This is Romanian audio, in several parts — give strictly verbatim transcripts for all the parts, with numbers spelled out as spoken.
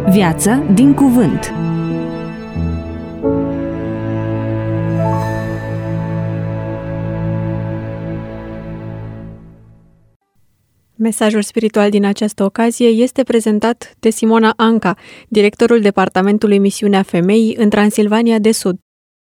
Viață din cuvânt. Mesajul spiritual din această ocazie este prezentat de Simona Anca, directorul Departamentului Misiunea Femeii în Transilvania de Sud.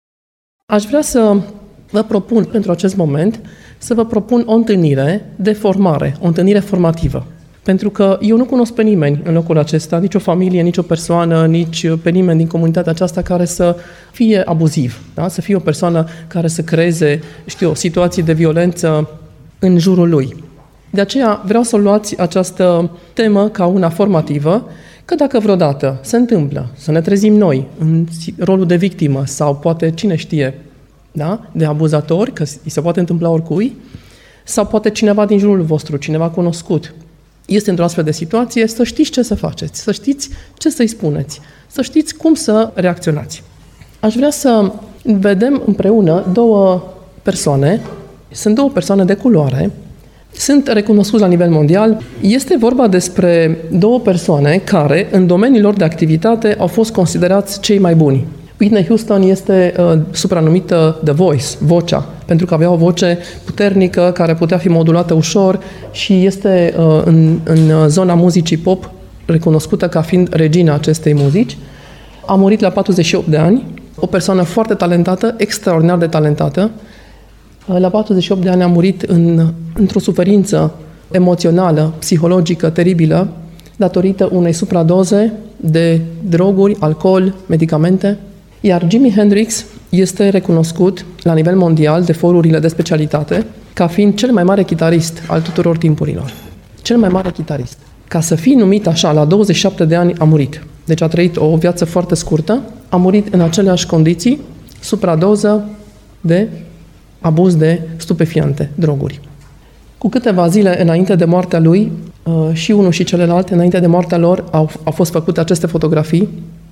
Aș vrea să vă propun pentru acest moment să vă propun o întâlnire de formare, o întâlnire formativă. Pentru că eu nu cunosc pe nimeni în locul acesta, nici o familie, nici o persoană, nici pe nimeni din comunitatea aceasta care să fie abuziv, da? Să fie o persoană care să creeze, știu, situații de violență în jurul lui. De aceea vreau să luați această temă ca una formativă, că dacă vreodată se întâmplă să ne trezim noi în rolul de victimă sau poate cine știe, da? De abuzatori, că îi se poate întâmpla oricui, sau poate cineva din jurul vostru, cineva cunoscut, este într-o astfel de situație, să știți ce să faceți, să știți ce să-i spuneți, să știți cum să reacționați. Aș vrea să vedem împreună două persoane, sunt două persoane de culoare, sunt recunoscuți la nivel mondial. Este vorba despre două persoane care, în domeniul lor de activitate, au fost considerați cei mai buni. Whitney Houston este uh, supranumită The Voice, vocea, pentru că avea o voce puternică care putea fi modulată ușor și este uh, în, în zona muzicii pop recunoscută ca fiind regina acestei muzici. A murit la patruzeci și opt de ani, o persoană foarte talentată, extraordinar de talentată. La patruzeci și opt de ani a murit în, într-o suferință emoțională, psihologică, teribilă, datorită unei supradoze de droguri, alcool, medicamente. Iar Jimi Hendrix este recunoscut la nivel mondial de forurile de specialitate ca fiind cel mai mare chitarist al tuturor timpurilor. Cel mai mare chitarist. Ca să fii numit așa, la douăzeci și șapte de ani a murit. Deci a trăit o viață foarte scurtă, a murit în aceleași condiții, supradoză de abuz de stupefiante, droguri. Cu câteva zile înainte de moartea lui, și unul și celălalt, înainte de moartea lor, au, au fost făcute aceste fotografii.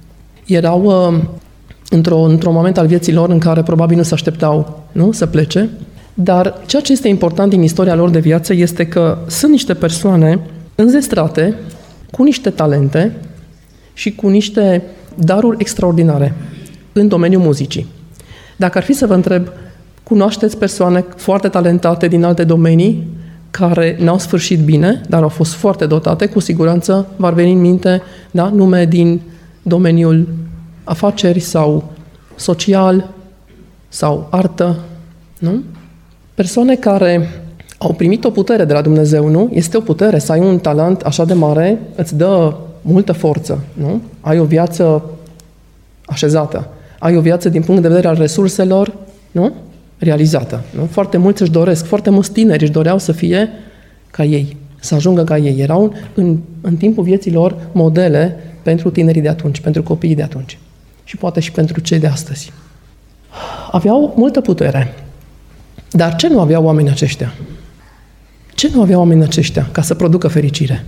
Erau într-o, într-un moment al vieții lor în care probabil nu se așteptau, nu, să plece. Dar ceea ce este important din istoria lor de viață este că sunt niște persoane înzestrate, cu niște talente și cu niște daruri extraordinare în domeniul muzicii. Dacă ar fi să vă întreb, cunoașteți persoane foarte talentate din alte domenii care n-au sfârșit bine, dar au fost foarte dotate, cu siguranță v-ar veni în minte, da, nume din domeniul afaceri sau social sau artă, nu? Persoane care au primit o putere de la Dumnezeu, nu? Este o putere să ai un talent așa de mare, îți dă multă forță, nu? Ai o viață așezată, ai o viață din punct de vedere al resurselor, nu? Realizată. Nu? Foarte mulți își doresc, foarte mulți tineri își doreau să fie ca ei, să ajungă ca ei. Erau în, în timpul vieții lor modele pentru tinerii de atunci, pentru copiii de atunci și poate și pentru cei de astăzi. Aveau multă putere. Dar ce nu aveau oamenii aceștia? Ce nu aveau oamenii aceștia ca să producă fericire?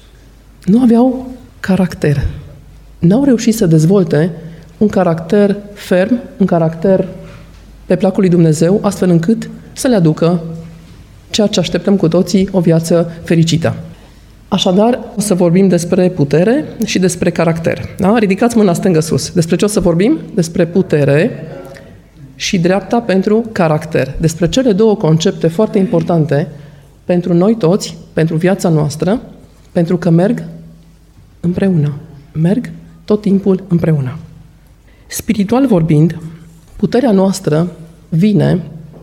Nu aveau caracter. N-au reușit să dezvolte un caracter ferm, un caracter pe placul lui Dumnezeu, astfel încât să le aducă ceea ce așteptăm cu toții, o viață fericită. Așadar, o să vorbim despre putere și despre caracter. Da? Ridicați mâna stângă sus. Despre ce o să vorbim? Despre putere și dreapta pentru caracter. Despre cele două concepte foarte importante pentru noi toți, pentru viața noastră, pentru că merg împreună. Merg tot timpul împreună. Spiritual vorbind, puterea noastră vine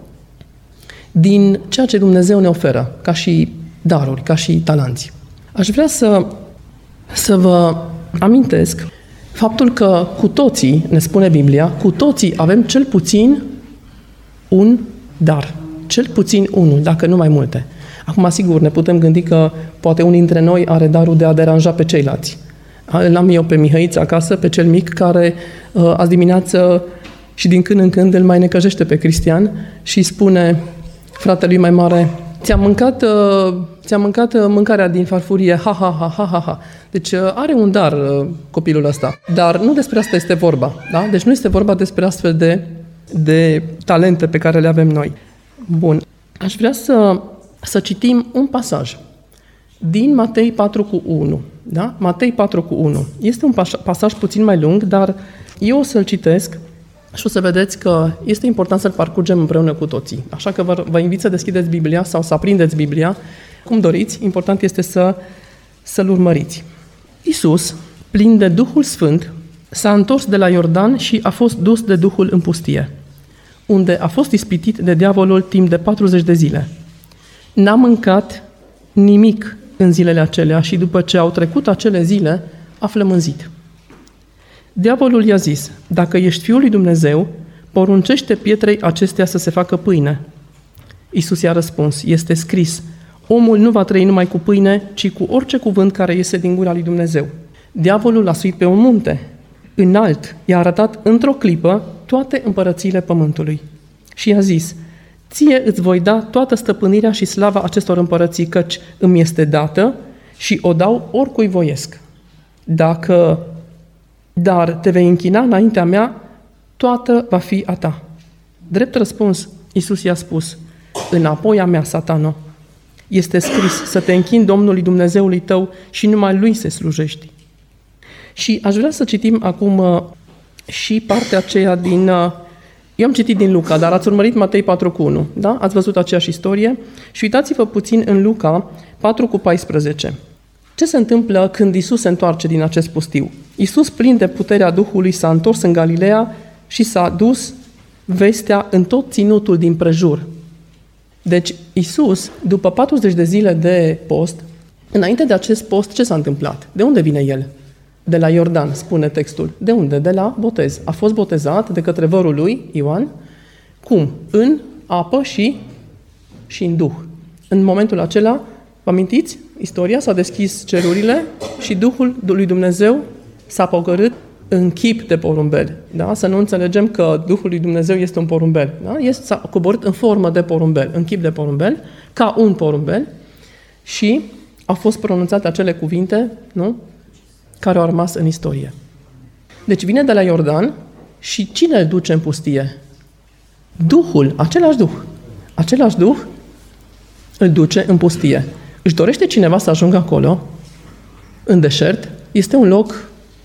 din ceea ce Dumnezeu ne oferă, ca și daruri, ca și talanți. Aș vrea să, să vă amintesc faptul că cu toții, ne spune Biblia, cu toții avem cel puțin un dar. Cel puțin unul, dacă nu mai multe. Acum, sigur, ne putem gândi că poate unul dintre noi are darul de a deranja pe ceilalți. Îl am eu pe Mihăița acasă, pe cel mic, care azi dimineață și din când în când îl mai necăjește pe Cristian și îi spune fratelui mai mare: ți-am mâncat, uh, ți-am mâncat uh, mâncarea din farfurie, ha, ha, ha, ha, ha, ha. Deci uh, are un dar uh, copilul ăsta. Dar nu despre asta este vorba. Da? Deci nu este vorba despre astfel de, de talente pe care le avem noi. Bun. Aș vrea să, să citim un pasaj din Matei patru cu unu. Da? Matei patru cu unu. Este un pasaj puțin mai lung, dar eu o să-l citesc și o să vedeți că este important să-l parcurgem împreună cu toții. Așa că vă, vă invit să deschideți Biblia sau să aprindeți Biblia, cum doriți. Important este să, să-l urmăriți. Iisus, plin de Duhul Sfânt, s-a întors de la Iordan și a fost dus de Duhul în pustie, unde a fost ispitit de diavolul timp de patruzeci de zile. N-a mâncat nimic în zilele acelea și după ce au trecut acele zile, a flămânzit. Diavolul i-a zis: dacă ești Fiul lui Dumnezeu, poruncește pietrei acestea să se facă pâine. Iisus i-a răspuns: este scris, omul nu va trăi numai cu pâine, ci cu orice cuvânt care iese din gura lui Dumnezeu. Diavolul l-a suit pe un munte înalt, i-a arătat într-o clipă toate împărățiile pământului și i-a zis: ție îți voi da toată stăpânirea și slava acestor împărății, căci îmi este dată și o dau oricui voiesc. Dacă, dar te vei închina înaintea mea, toată va fi a ta. Drept răspuns, Iisus i-a spus: înapoi a mea, Satano, este scris să te închini Domnului Dumnezeului tău și numai Lui să slujești. Și aș vrea să citim acum uh, și partea aceea din... Uh, eu am citit din Luca, dar ați urmărit Matei patru cu unu, da? Ați văzut aceeași istorie? Și uitați-vă puțin în Luca patru cu paisprezece. Ce se întâmplă când Iisus se întoarce din acest pustiu? Iisus, plin de puterea Duhului, s-a întors în Galileea și s-a dus vestea în tot ținutul din prejur. Deci Iisus, după patruzeci de zile de post, înainte de acest post, ce s-a întâmplat? De unde vine El? De la Iordan, spune textul. De unde? De la botez. A fost botezat de către vărul lui, Ioan. Cum? În apă și, și în Duh. În momentul acela, vă amintiți? Istoria, s-a deschis cerurile și Duhul lui Dumnezeu s-a pogorât în chip de porumbel. Da? Să nu înțelegem că Duhul lui Dumnezeu este un porumbel. Da? Este, s-a coborât în formă de porumbel, în chip de porumbel, ca un porumbel și au fost pronunțate acele cuvinte, nu? Care au rămas în istorie. Deci vine de la Iordan și cine îl duce în pustie? Duhul, același Duh. Același Duh îl duce în pustie. Își dorește cineva să ajungă acolo, în deșert? Este un loc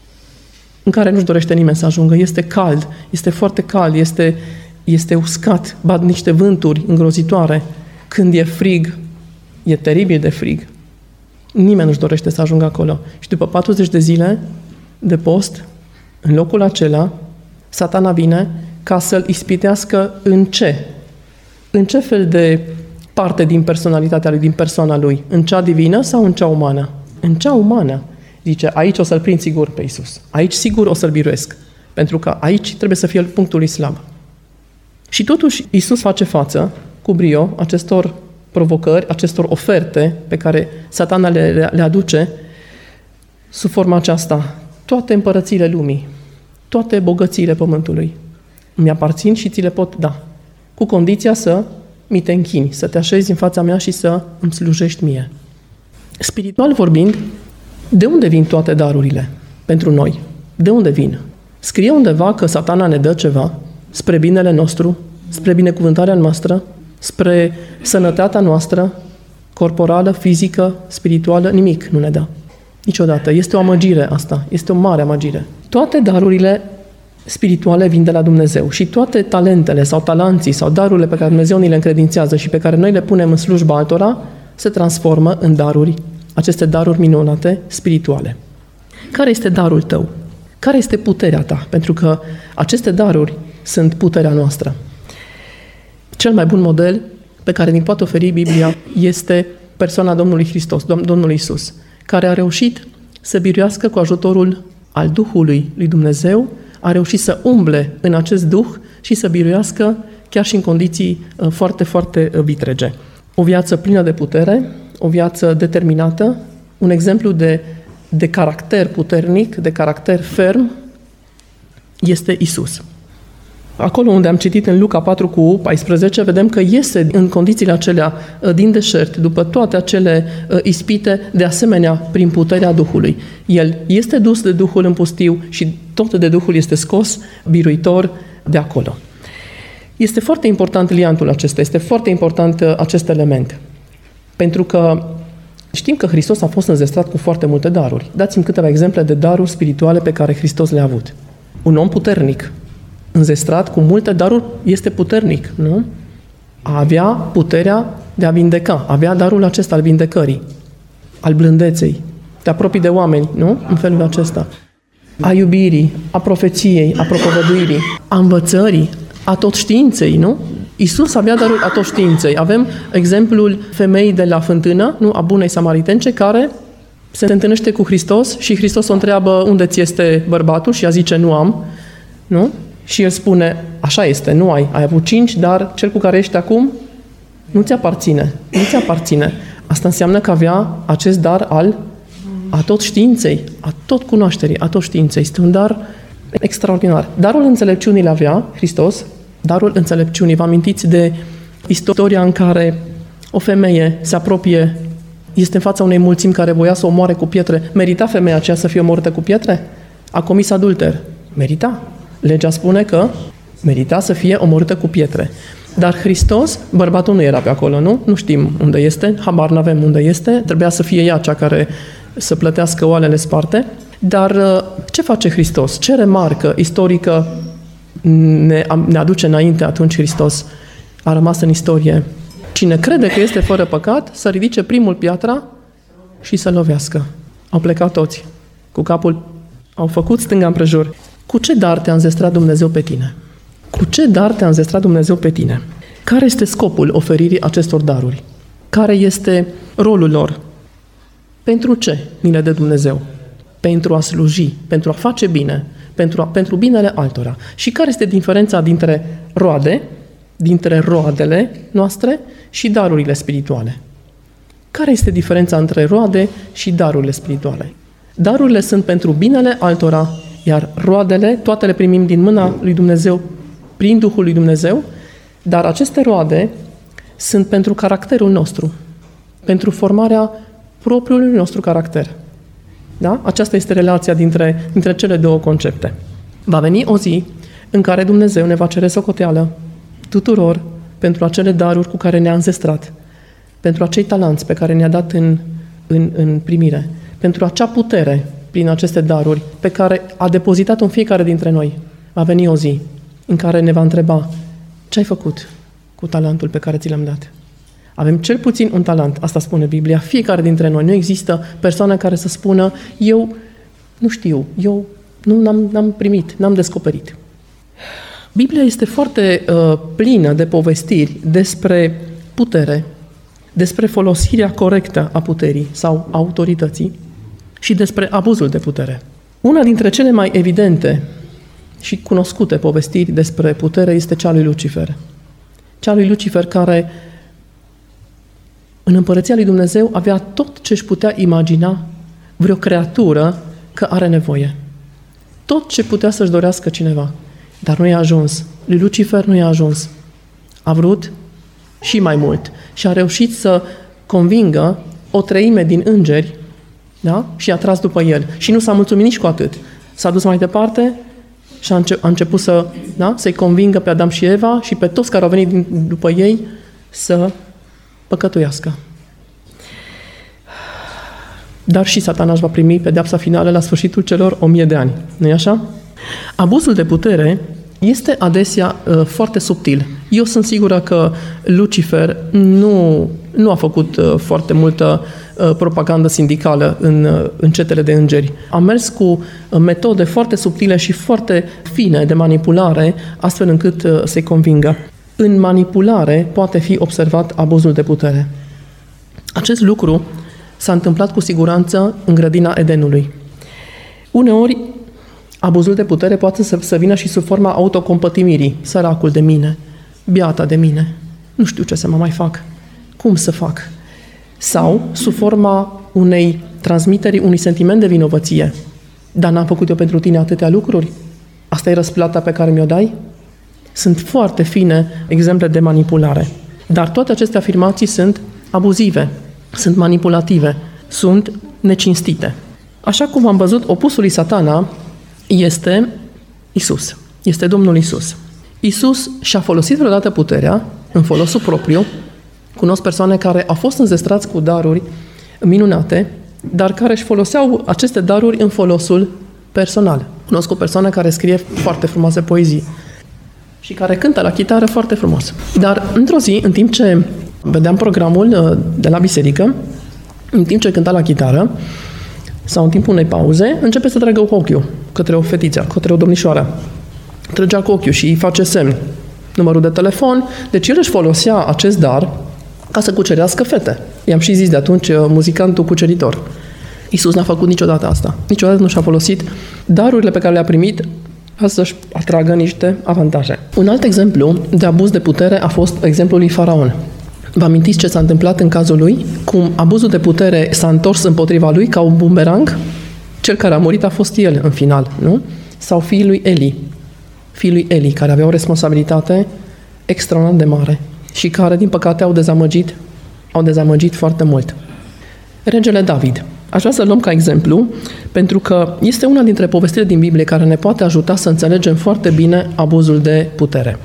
în care nu-și dorește nimeni să ajungă. Este cald, este foarte cald, este, este uscat, bat niște vânturi îngrozitoare. Când e frig, e teribil de frig. Nimeni nu-și dorește să ajungă acolo. Și după patruzeci de zile de post, în locul acela, Satana vine ca să-l ispitească în ce? În ce fel de parte din personalitatea lui, din persoana lui? În cea divină sau în cea umană? În cea umană. Zice, aici o să-l prind sigur pe Iisus. Aici sigur o să-l biruiesc. Pentru că aici trebuie să fie punctul lui slab. Și totuși Iisus face față cu brio acestor provocări, acestor oferte pe care Satana le, le aduce sub forma aceasta. Toate împărățiile lumii, toate bogățiile pământului îmi aparțin și ți le pot da. Cu condiția să mi te închini, să te așezi în fața mea și să îmi slujești mie. Spiritual vorbind, de unde vin toate darurile pentru noi? De unde vin? Scrie undeva că Satana ne dă ceva spre binele nostru, spre binecuvântarea noastră, spre sănătatea noastră, corporală, fizică, spirituală, nimic nu ne dă. Niciodată. Este o amăgire asta. Este o mare amăgire. Toate darurile spirituale vin de la Dumnezeu și toate talentele sau talanții sau darurile pe care Dumnezeu ni le încredințează și pe care noi le punem în slujba altora se transformă în daruri, aceste daruri minunate spirituale. Care este darul tău? Care este puterea ta? Pentru că aceste daruri sunt puterea noastră. Cel mai bun model pe care ni poate oferi Biblia este persoana Domnului Hristos, Domnul Iisus, care a reușit să biruiască cu ajutorul al Duhului lui Dumnezeu, a reușit să umble în acest Duh și să biruiască chiar și în condiții foarte, foarte vitrege. O viață plină de putere, o viață determinată, un exemplu de, de caracter puternic, de caracter ferm, este Iisus. Acolo unde am citit în Luca patru cu paisprezece, vedem că iese în condițiile acelea din deșert, după toate acele ispite, de asemenea prin puterea Duhului. El este dus de Duhul în pustiu și tot de Duhul este scos, biruitor de acolo. Este foarte important liantul acesta, este foarte important acest element. Pentru că Știm că Hristos a fost înzestrat cu foarte multe daruri. Dați-mi câteva exemple de daruri spirituale pe care Hristos le-a avut. Un om puternic, înzestrat cu multe daruri, este puternic, nu? Avea puterea de a vindeca, avea darul acesta al vindecării, al blândeței. Te apropii de oameni, nu? În felul acesta. A iubirii, a profeției, a propovăduirii, a învățării, a tot științei, nu? Iisus avea darul a tot științei. Avem exemplul femeii de la fântână, nu? A bunei samaritence, care se întâlnește cu Hristos și Hristos o întreabă unde ți este bărbatul și ea zice nu am, nu? Și el spune, așa este, nu ai, ai avut cinci, dar cel cu care ești acum nu ți aparține, nu ți aparține. Asta înseamnă că avea acest dar al a tot științei, a tot cunoașterii, a tot științei. Este un dar extraordinar. Darul înțelepciunii le avea Hristos, darul înțelepciunii. Vă amintiți de istoria în care o femeie se apropie, este în fața unei mulțimi care voia să o omoare cu pietre. Merita femeia aceea să fie omorâtă cu pietre? A comis adulter. Merita. Legea spune că merita să fie omorâtă cu pietre. Dar Hristos, bărbatul nu era pe acolo, nu? Nu știm unde este, habar n-avem unde este, trebuia să fie ea cea care să plătească oalele sparte. Dar ce face Hristos? Ce remarcă istorică ne, ne aduce înainte atunci Hristos? A rămas în istorie. Cine crede că este fără păcat, să ridice primul piatra și să lovească. Au plecat toți. Cu capul au făcut stânga împrejur. Cu ce dar te-a înzestrat Dumnezeu pe tine? Cu ce dar te-a înzestrat Dumnezeu pe tine? Care este scopul oferirii acestor daruri? Care este rolul lor? Pentru ce ni le dă Dumnezeu? Pentru a sluji, pentru a face bine, pentru, a, pentru binele altora. Și care este diferența dintre roade, dintre roadele noastre și darurile spirituale? Care este diferența între roade și darurile spirituale? Darurile sunt pentru binele altora, iar roadele, toate le primim din mâna lui Dumnezeu, prin Duhul lui Dumnezeu, dar aceste roade sunt pentru caracterul nostru, pentru formarea propriului nostru caracter. Da? Aceasta este relația dintre, dintre cele două concepte. Va veni o zi în care Dumnezeu ne va cere socoteală tuturor pentru acele daruri cu care ne-a înzestrat, pentru acei talanți pe care ne-a dat în, în, în primire, pentru acea putere prin aceste daruri pe care a depozitat-o în fiecare dintre noi. Va veni o zi în care ne va întreba ce ai făcut cu talentul pe care ți l-am dat. Avem cel puțin un talent, asta spune Biblia, fiecare dintre noi. Nu există persoană care să spună eu nu știu, eu nu n-am, n-am primit, n-am descoperit. Biblia este foarte uh, plină de povestiri despre putere, despre folosirea corectă a puterii sau autorității și despre abuzul de putere. Una dintre cele mai evidente și cunoscute povestiri despre putere este cea lui Lucifer. Cea lui Lucifer care în împărăția lui Dumnezeu avea tot ce își putea imagina vreo creatură că are nevoie. Tot ce putea să-și dorească cineva. Dar nu i-a ajuns. Lui Lucifer nu i-a ajuns. A vrut și mai mult. Și a reușit să convingă o treime din îngeri, da? Și a tras după el. Și nu s-a mulțumit nici cu atât. S-a dus mai departe și a, înce- a început să, da? să-i convingă pe Adam și Eva și pe toți care au venit din, după ei să păcătuiască. Dar și Satana își va primi pedeapsa finală la sfârșitul celor o mie de ani. Nu-i așa? Abuzul de putere este adesea uh, foarte subtil. Eu sunt sigură că Lucifer nu, nu a făcut uh, foarte multă uh, propagandă sindicală în, uh, în cetele de îngeri. A mers cu uh, metode foarte subtile și foarte fine de manipulare, astfel încât uh, să-i convingă. În manipulare poate fi observat abuzul de putere. Acest lucru s-a întâmplat cu siguranță în grădina Edenului. Uneori, abuzul de putere poate să, să vină și sub forma autocompătimirii. Săracul de mine, biata de mine, nu știu ce să mă mai fac, cum să fac? Sau sub forma unei transmiteri, unui sentiment de vinovăție. Dar n-am făcut eu pentru tine atâtea lucruri? Asta e răsplata pe care mi-o dai? Sunt foarte fine exemple de manipulare. Dar toate aceste afirmații sunt abuzive, sunt manipulative, sunt necinstite. Așa cum am văzut, opusul lui Satana este Isus, este Domnul Isus. Isus și-a folosit vreodată puterea în folosul propriu. Cunosc persoane care au fost înzestrați cu daruri minunate, dar care își foloseau aceste daruri în folosul personal. Cunosc o persoană care scrie foarte frumoase poezii și care cântă la chitară foarte frumos. Dar într-o zi, în timp ce vedeam programul de la biserică, în timp ce cânta la chitară, sau în timpul unei pauze, începe să tragă cu ochiul către o fetiță, către o domnișoară. Trăgea cu ochiul și îi face semn. Numărul de telefon. Deci el își folosea acest dar ca să cucerească fete. I-am și zis de atunci muzicantul cuceritor. Iisus n-a făcut niciodată asta. Niciodată nu și-a folosit darurile pe care le-a primit ca să-și atragă niște avantaje. Un alt exemplu de abuz de putere a fost exemplul lui Faraon. Vă amintiți ce s-a întâmplat în cazul lui? Cum abuzul de putere s-a întors împotriva lui ca un bumerang? Cel care a murit a fost el în final, nu? Sau fiul lui Eli. Fiul lui Eli, care avea o responsabilitate extraordinar de mare și care, din păcate, au dezamăgit, au dezamăgit foarte mult. Regele David. Aș vrea să luăm ca exemplu, pentru că este una dintre povestirile din Biblie care ne poate ajuta să înțelegem foarte bine abuzul de putere.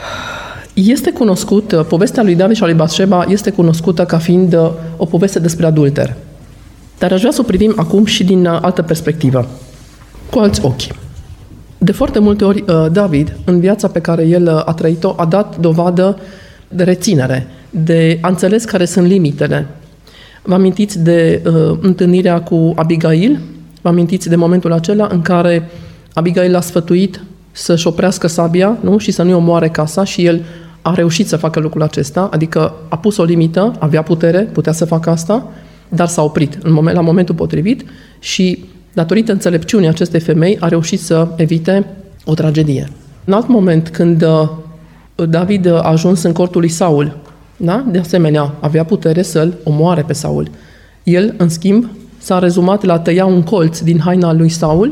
Este cunoscut, povestea lui David și a lui Batșeba este cunoscută ca fiind o poveste despre adulter. Dar aș vrea să o privim acum și din altă perspectivă, cu alți ochi. De foarte multe ori, David, în viața pe care el a trăit-o, a dat dovadă de reținere, de a înțeles care sunt limitele. Vă amintiți de uh, întâlnirea cu Abigail? Vă amintiți de momentul acela în care Abigail l-a sfătuit să-și oprească sabia, nu? Și să nu-i omoare casa și el a reușit să facă lucrul acesta, adică a pus o limită, avea putere, putea să facă asta, dar s-a oprit în moment, la momentul potrivit și, datorită înțelepciunii acestei femei, a reușit să evite o tragedie. În alt moment, când uh, David a ajuns în cortul lui Saul, da? De asemenea, avea putere să-l omoare pe Saul. El, în schimb, s-a rezumat la a tăia un colț din haina lui Saul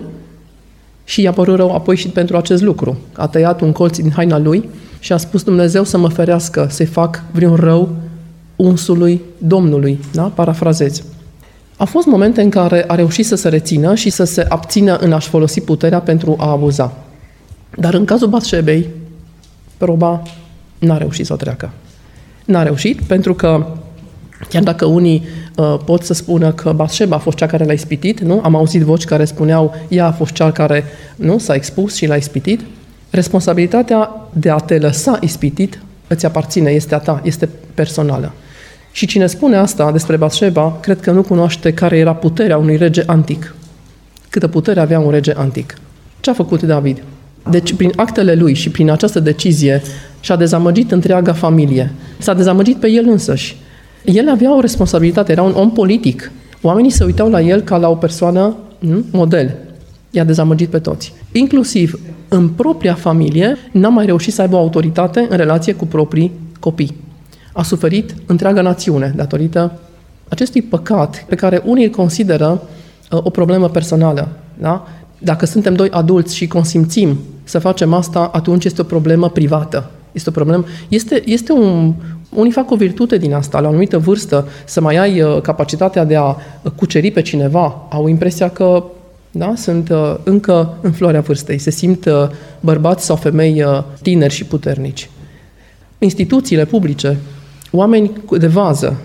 și i-a părut rău apoi și pentru acest lucru. A tăiat un colț din haina lui și a spus: Dumnezeu să mă ferească să-i fac vreun rău unsului Domnului. Da? Parafrazez. Au fost momente în care a reușit să se rețină și să se abțină în a-și folosi puterea pentru a abuza. Dar în cazul Batșebei, proba n-a reușit să o treacă. N-a reușit pentru că, chiar dacă unii uh, pot să spună că Batșeba a fost cea care l-a ispitit, nu? Am auzit voci care spuneau ea a fost cea care nu s-a expus și l-a ispitit, responsabilitatea de a te lăsa ispitit îți aparține, este a ta, este personală. Și cine spune asta despre Batșeba, cred că nu cunoaște care era puterea unui rege antic. Câtă putere avea un rege antic. Ce a făcut David? Deci, prin actele lui și prin această decizie, și-a dezamăgit întreaga familie. S-a dezamăgit pe el însăși. El avea o responsabilitate, era un om politic. Oamenii se uitau la el ca la o persoană nu? model. I-a dezamăgit pe toți. Inclusiv în propria familie, n-a mai reușit să aibă o autoritate în relație cu proprii copii. A suferit întreaga națiune datorită acestui păcat pe care unii îl consideră uh, o problemă personală. Da? Dacă suntem doi adulți și consimțim să facem asta, atunci este o problemă privată. Este o problemă. Este, este un, unii fac o virtute din asta, la o anumită vârstă, să mai ai uh, capacitatea de a cuceri pe cineva. Au impresia că da, sunt uh, încă în floarea vârstei, se simt uh, bărbați sau femei uh, tineri și puternici. Instituțiile publice, oameni de vază,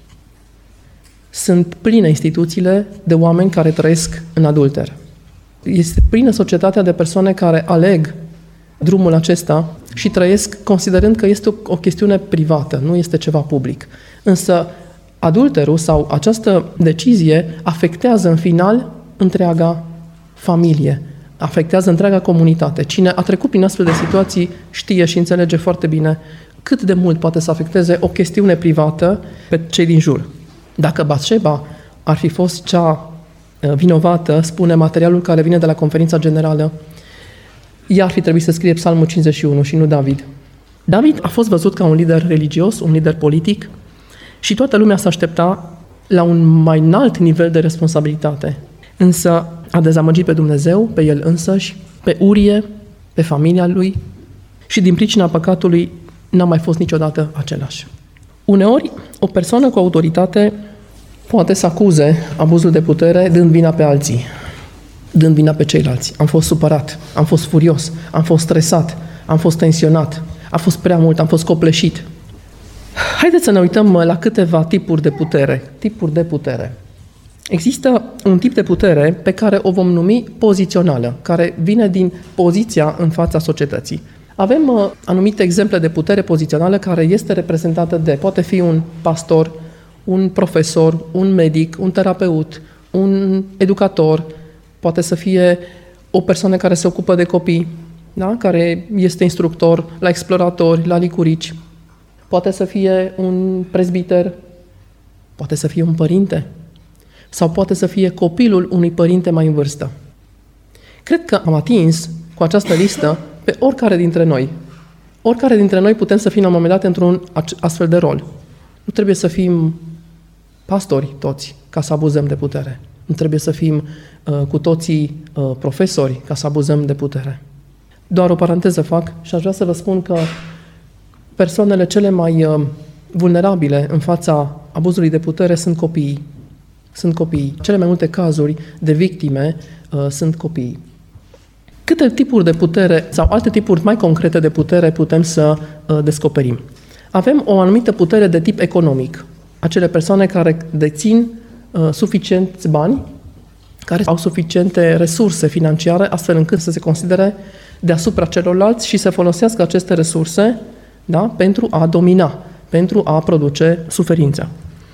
sunt pline instituțiile de oameni care trăiesc în adulter. Este plină societatea de persoane care aleg drumul acesta și trăiesc considerând că este o, o chestiune privată, nu este ceva public. Însă adulterul sau această decizie afectează în final întreaga familie, afectează întreaga comunitate. Cine a trecut prin astfel de situații știe și înțelege foarte bine cât de mult poate să afecteze o chestiune privată pe cei din jur. Dacă Batșeba ar fi fost cea vinovată, spune materialul care vine de la conferința generală, ea ar fi trebuit să scrie Psalmul cincizeci și unu și nu David. David a fost văzut ca un lider religios, un lider politic și toată lumea s-a aștepta la un mai înalt nivel de responsabilitate. Însă a dezamăgit pe Dumnezeu, pe el însăși, pe Urie, pe familia lui și din pricina păcatului n-a mai fost niciodată același. Uneori, o persoană cu autoritate poate să acuze abuzul de putere dând vina pe alții, dând vina pe ceilalți. Am fost supărat, am fost furios, am fost stresat, am fost tensionat, a fost prea mult, am fost copleșit. Haideți să ne uităm la câteva tipuri de putere. Tipuri de putere. Există un tip de putere pe care o vom numi pozițională, care vine din poziția în fața societății. Avem uh, anumite exemple de putere pozițională care este reprezentată de, poate fi un pastor, un profesor, un medic, un terapeut, un educator, poate să fie o persoană care se ocupă de copii, da? Care este instructor la exploratori, la licurici, poate să fie un prezbiter, poate să fie un părinte sau poate să fie copilul unui părinte mai în vârstă. Cred că am atins cu această listă pe oricare dintre noi. Oricare dintre noi putem să fim la un moment dat într-un astfel de rol. Nu trebuie să fim pastori toți ca să abuzăm de putere. Nu trebuie să fim uh, cu toții uh, profesori ca să abuzăm de putere. Doar o paranteză fac și aș vrea să vă spun că persoanele cele mai uh, vulnerabile în fața abuzului de putere sunt copiii. Sunt copiii. Cele mai multe cazuri de victime uh, sunt copiii. Câte tipuri de putere sau alte tipuri mai concrete de putere putem să uh, descoperim? Avem o anumită putere de tip economic. Acele persoane care dețin uh, suficienți bani, care au suficiente resurse financiare, astfel încât să se considere deasupra celorlalți și să folosească aceste resurse, da, pentru a domina, pentru a produce suferință.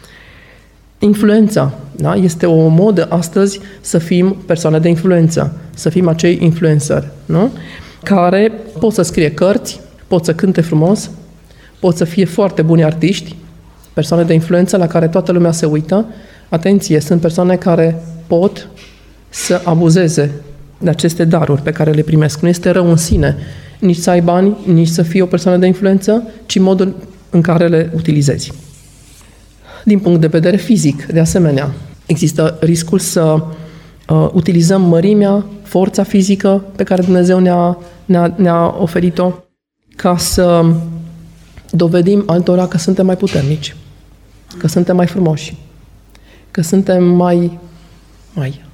Influența, da, este o modă astăzi să fim persoane de influență, să fim acei influenceri, nu? Care pot să scrie cărți, pot să cânte frumos, pot să fie foarte buni artiști, persoane de influență la care toată lumea se uită. Atenție, sunt persoane care pot să abuzeze de aceste daruri pe care le primesc. Nu este rău în sine nici să ai bani, nici să fii o persoană de influență, ci modul în care le utilizezi. Din punct de vedere fizic, de asemenea, există riscul să uh, utilizăm mărimea, forța fizică pe care Dumnezeu ne-a, ne-a, ne-a oferit-o ca să dovedim altora că suntem mai puternici, că suntem mai frumoși, că suntem mai... mai.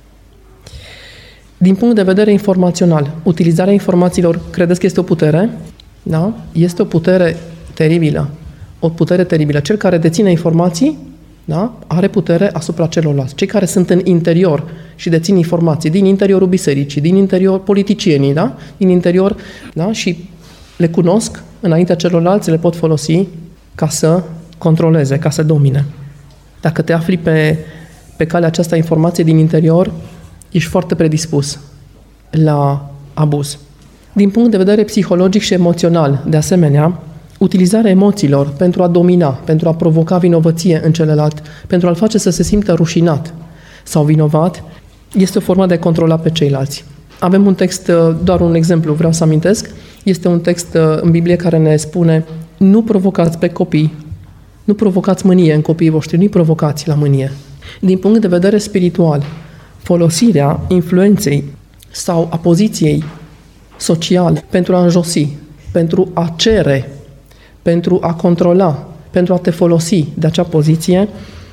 Din punct de vedere informațional, utilizarea informațiilor, credeți că este o putere? Da? Este o putere teribilă. O putere teribilă. Cel care deține informații, da, are putere asupra celorlalți. Cei care sunt în interior și dețin informații din interiorul bisericii, din interior politicienii, da, din interior, da, și le cunosc înaintea celorlalți, le pot folosi ca să controleze, ca să domine. Dacă te afli pe, pe calea aceasta informație din interior, ești foarte predispus la abuz. Din punct de vedere psihologic și emoțional, de asemenea, utilizarea emoțiilor pentru a domina, pentru a provoca vinovăție în celălalt, pentru a-l face să se simtă rușinat sau vinovat, este o formă de a controla pe ceilalți. Avem un text, doar un exemplu vreau să amintesc, este un text în Biblie care ne spune: nu provocați pe copii, nu provocați mânie în copiii voștri, nu-i provocați la mânie. Din punct de vedere spiritual, folosirea influenței sau a poziției social pentru a înjosi, pentru a cere, pentru a controla, pentru a te folosi de acea poziție,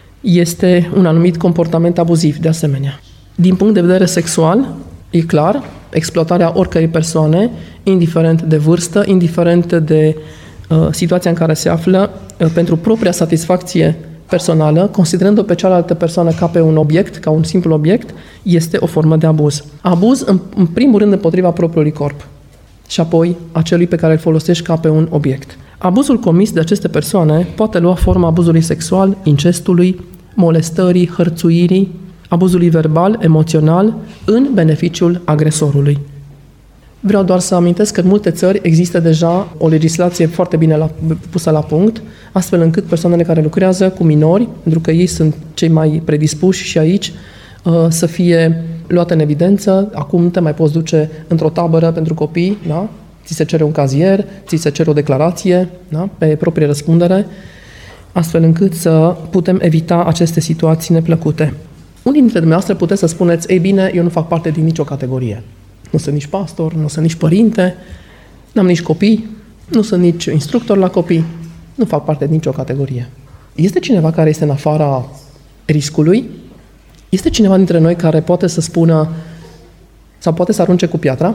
este un anumit comportament abuziv, de asemenea. Din punct de vedere sexual, e clar, exploatarea oricărei persoane, indiferent de vârstă, indiferent de uh, situația în care se află, uh, pentru propria satisfacție personală, considerând-o pe cealaltă persoană ca pe un obiect, ca un simplu obiect, este o formă de abuz. Abuz, în, în primul rând, împotriva propriului corp și apoi a celui pe care îl folosești ca pe un obiect. Abuzul comis de aceste persoane poate lua forma abuzului sexual, incestului, molestării, hărțuirii, abuzului verbal, emoțional, în beneficiul agresorului. Vreau doar să amintesc că în multe țări există deja o legislație foarte bine la, pusă la punct, astfel încât persoanele care lucrează cu minori, pentru că ei sunt cei mai predispuși și aici, să fie luate în evidență. Acum nu te mai poți duce într-o tabără pentru copii, da? Ți se cere un cazier, ți se cere o declarație, da? Pe proprie răspundere, astfel încât să putem evita aceste situații neplăcute. Unii dintre dumneavoastră puteți să spuneți: ei bine, eu nu fac parte din nicio categorie. Nu sunt nici pastor, nu sunt nici părinte, n-am nici copii, nu sunt nici instructor la copii, nu fac parte din nicio categorie. Este cineva care este în afara riscului? Este cineva dintre noi care poate să spună sau poate să arunce cu piatra?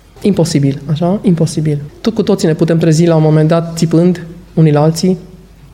Imposibil, așa? Imposibil. Tot cu toții ne putem trezi la un moment dat țipând unii la alții,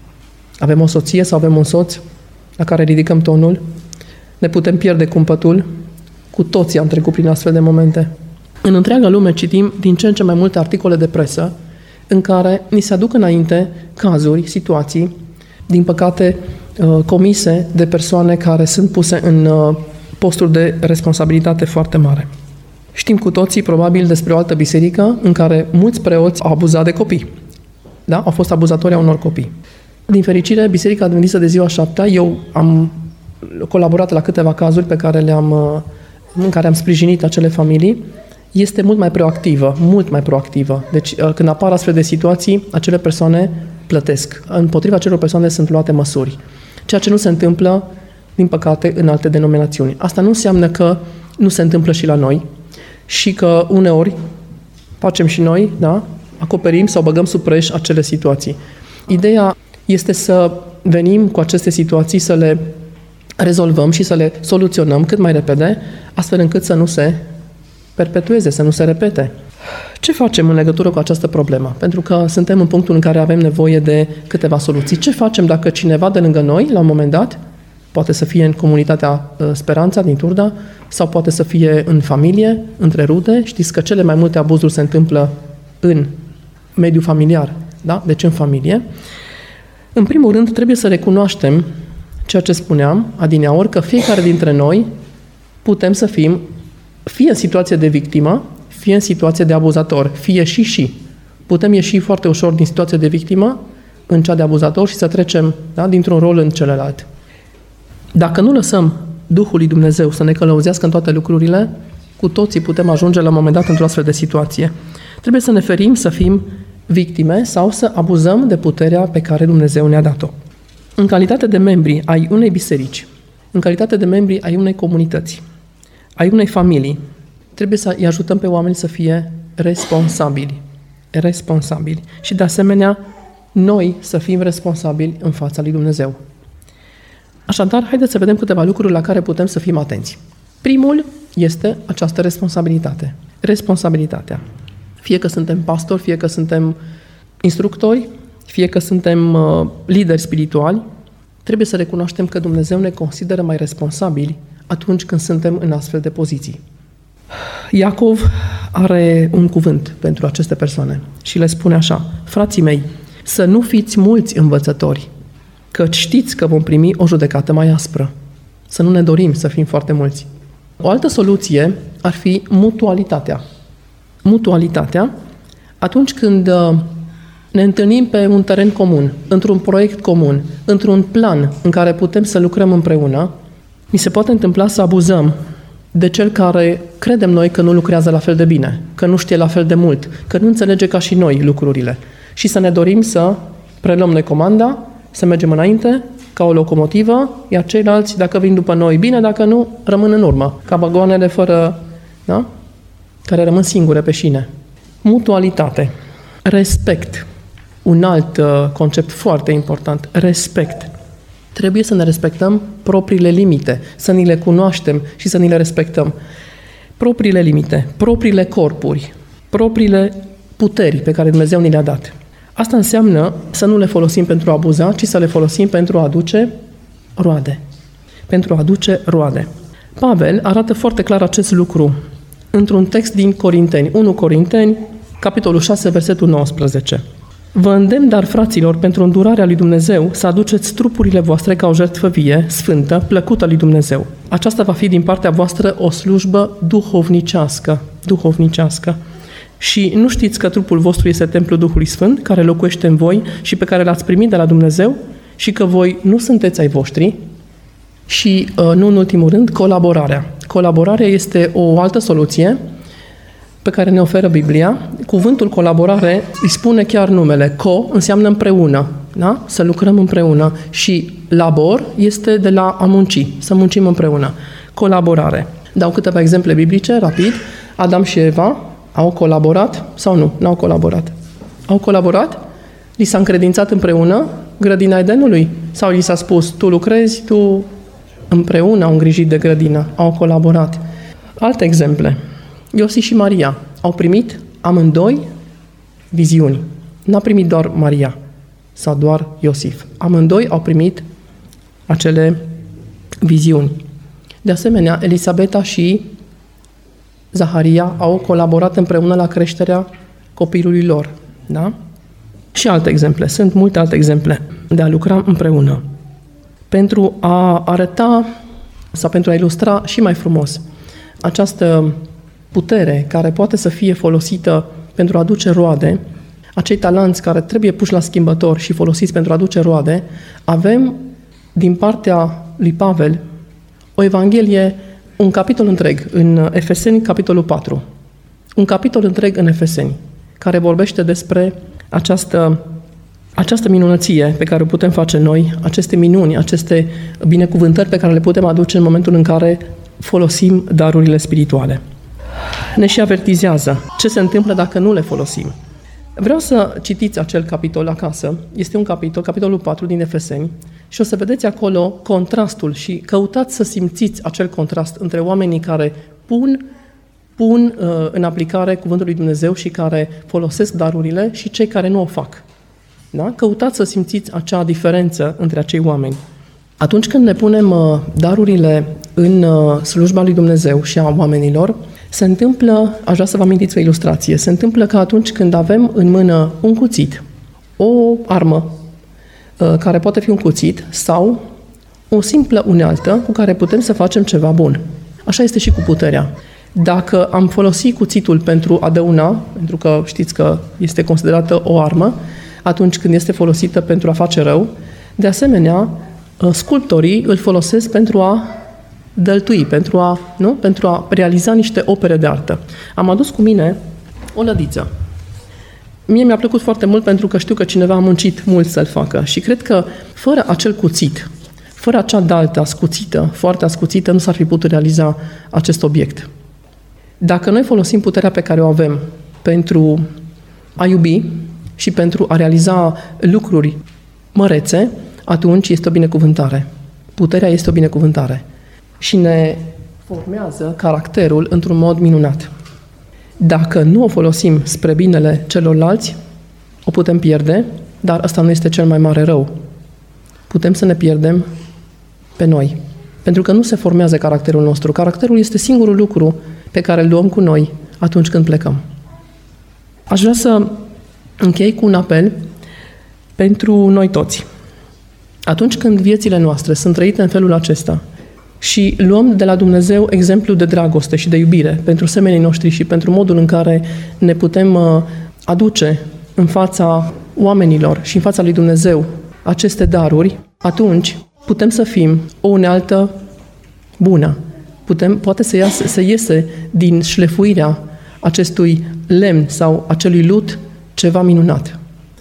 Avem o soție sau avem un soț la care ridicăm tonul, ne putem pierde cumpătul, cu toții am trecut prin astfel de momente. În întreaga lume citim din ce în ce mai multe articole de presă în care ni se aduc înainte cazuri, situații, din păcate, comise de persoane care sunt puse în posturi de responsabilitate foarte mare. Știm cu toții, probabil, despre o altă biserică în care mulți preoți au abuzat de copii. Da? Au fost abuzatori a unor copii. Din fericire, Biserica Adventistă de Ziua Șaptea, eu am colaborat la câteva cazuri pe care le-am, în care am sprijinit acele familii, este mult mai proactivă, mult mai proactivă. Deci, când apar astfel de situații, acele persoane plătesc. Împotriva acelor persoane sunt luate măsuri. Ceea ce nu se întâmplă, din păcate, în alte denominațiuni. Asta nu înseamnă că nu se întâmplă și la noi și că uneori facem și noi, da, acoperim sau băgăm sub preș acele situații. Ideea este să venim cu aceste situații, să le rezolvăm și să le soluționăm cât mai repede, astfel încât să nu se perpetueze, să nu se repete. Ce facem în legătură cu această problemă? Pentru că suntem în punctul în care avem nevoie de câteva soluții. Ce facem dacă cineva de lângă noi, la un moment dat, poate să fie în comunitatea Speranța din Turda, sau poate să fie în familie, între rude. Știți că cele mai multe abuzuri se întâmplă în mediul familiar, da? Deci în familie. În primul rând, trebuie să recunoaștem ceea ce spuneam adineaori, că fiecare dintre noi putem să fim fie în situație de victimă, fie în situație de abuzator, fie și și. Putem ieși foarte ușor din situația de victimă în cea de abuzator și să trecem, da, dintr-un rol în celălalt. Dacă nu lăsăm Duhul lui Dumnezeu să ne călăuzească în toate lucrurile, cu toții putem ajunge la un moment dat într-o astfel de situație. Trebuie să ne ferim să fim victime sau să abuzăm de puterea pe care Dumnezeu ne-a dat-o. În calitate de membri ai unei biserici, în calitate de membri ai unei comunități, ai unei familii, trebuie să îi ajutăm pe oameni să fie responsabili. Responsabili. Și de asemenea, noi să fim responsabili în fața lui Dumnezeu. Așadar, haideți să vedem câteva lucruri la care putem să fim atenți. Primul este această responsabilitate. Responsabilitatea. Fie că suntem pastori, fie că suntem instructori, fie că suntem uh, lideri spirituali, trebuie să recunoaștem că Dumnezeu ne consideră mai responsabili atunci când suntem în astfel de poziții. Iacov are un cuvânt pentru aceste persoane și le spune așa: frații mei, să nu fiți mulți învățători, căci știți că vom primi o judecată mai aspră. Să nu ne dorim să fim foarte mulți. O altă soluție ar fi mutualitatea. Mutualitatea, atunci când ne întâlnim pe un teren comun, într-un proiect comun, într-un plan în care putem să lucrăm împreună, mi se poate întâmpla să abuzăm de cel care credem noi că nu lucrează la fel de bine, că nu știe la fel de mult, că nu înțelege ca și noi lucrurile și să ne dorim să preluăm noi comanda, să mergem înainte ca o locomotivă, iar ceilalți, dacă vin după noi, bine, dacă nu, rămân în urmă, ca vagoanele fără, da? Care rămân singure pe șine. Mutualitate. Respect. Un alt uh, concept foarte important. Respect. Trebuie să ne respectăm propriile limite, să ni le cunoaștem și să ni le respectăm. Propriile limite, propriile corpuri, propriile puteri pe care Dumnezeu ni le-a dat. Asta înseamnă să nu le folosim pentru a abuza, ci să le folosim pentru a aduce roade. Pentru a aduce roade. Pavel arată foarte clar acest lucru într-un text din Corinteni, unu Corinteni, capitolul șase, versetul nouăsprezece. Vă îndemn, dar, fraților, pentru îndurarea lui Dumnezeu, să aduceți trupurile voastre ca o jertfă vie, sfântă, plăcută lui Dumnezeu. Aceasta va fi din partea voastră o slujbă duhovnicească. Duhovnicească. Și nu știți că trupul vostru este templul Duhului Sfânt, care locuiește în voi și pe care l-ați primit de la Dumnezeu, și că voi nu sunteți ai voștri? Și, nu în ultimul rând, colaborarea. Colaborarea este o altă soluție pe care ne oferă Biblia. Cuvântul colaborare îi spune chiar numele. Co înseamnă împreună, da? Să lucrăm împreună. Și labor este de la a munci, să muncim împreună. Colaborare. Dau câteva exemple biblice, rapid. Adam și Eva au colaborat sau nu? N-au colaborat. Au colaborat? Li s-a încredințat împreună grădina Edenului? Sau li s-a spus, tu lucrezi, tu... Împreună au îngrijit de grădină, au colaborat. Alte exemple. Iosif și Maria au primit amândoi viziuni. N-a primit doar Maria sau doar Iosif. Amândoi au primit acele viziuni. De asemenea, Elisabeta și Zaharia au colaborat împreună la creșterea copilului lor. Da? Și alte exemple. Sunt multe alte exemple de a lucra împreună. Pentru a arăta sau pentru a ilustra și mai frumos această putere care poate să fie folosită pentru a aduce roade, acei talanți care trebuie puși la schimbător și folosiți pentru a aduce roade, avem din partea lui Pavel o evanghelie, un capitol întreg în Efeseni, capitolul patru. Un capitol întreg în Efeseni, care vorbește despre această, această minunăție pe care o putem face noi, aceste minuni, aceste binecuvântări pe care le putem aduce în momentul în care folosim darurile spirituale. Ne și avertizează ce se întâmplă dacă nu le folosim. Vreau să citiți acel capitol acasă. Este un capitol, capitolul patru din Efeseni, și o să vedeți acolo contrastul și căutați să simțiți acel contrast între oamenii care pun, pun uh, în aplicare cuvântul lui Dumnezeu și care folosesc darurile și cei care nu o fac. Da? Căutați să simțiți acea diferență între acei oameni. Atunci când ne punem uh, darurile în uh, slujba lui Dumnezeu și a oamenilor, se întâmplă, aș vrea să vă amintiți o ilustrație, se întâmplă că atunci când avem în mână un cuțit, o armă, care poate fi un cuțit, sau o simplă unealtă cu care putem să facem ceva bun. Așa este și cu puterea. Dacă am folosit cuțitul pentru a dăuna, pentru că știți că este considerată o armă, atunci când este folosită pentru a face rău, de asemenea, sculptorii îl folosesc pentru a dăltui, pentru a, nu? pentru a realiza niște opere de artă. Am adus cu mine o lădiță. Mie mi-a plăcut foarte mult pentru că știu că cineva a muncit mult să-l facă și cred că fără acel cuțit, fără acea daltă ascuțită, foarte ascuțită, nu s-ar fi putut realiza acest obiect. Dacă noi folosim puterea pe care o avem pentru a iubi și pentru a realiza lucruri mărețe, atunci este o binecuvântare. Puterea este o binecuvântare și ne formează caracterul într-un mod minunat. Dacă nu o folosim spre binele celorlalți, o putem pierde, dar ăsta nu este cel mai mare rău. Putem să ne pierdem pe noi, pentru că nu se formează caracterul nostru. Caracterul este singurul lucru pe care îl luăm cu noi atunci când plecăm. Aș vrea să închei cu un apel pentru noi toți. Atunci când viețile noastre sunt trăite în felul acesta și luăm de la Dumnezeu exemplu de dragoste și de iubire pentru semenii noștri și pentru modul în care ne putem aduce în fața oamenilor și în fața lui Dumnezeu aceste daruri, atunci putem să fim o unealtă bună. Putem, poate să iasă, să iese din șlefuirea acestui lemn sau acelui lut ceva minunat.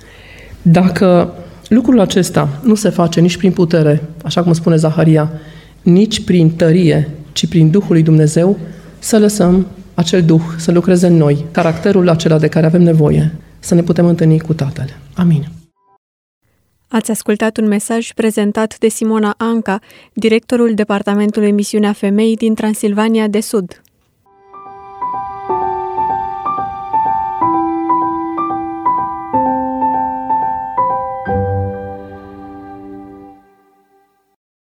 Dacă lucrul acesta nu se face nici prin putere, așa cum spune Zaharia, nici prin tărie, ci prin Duhul lui Dumnezeu, să lăsăm acel Duh să lucreze în noi, caracterul acela de care avem nevoie, să ne putem întâlni cu Tatăl. Amin. Ați ascultat un mesaj prezentat de Simona Anca, directorul Departamentului Misiunea Femei din Transilvania de Sud.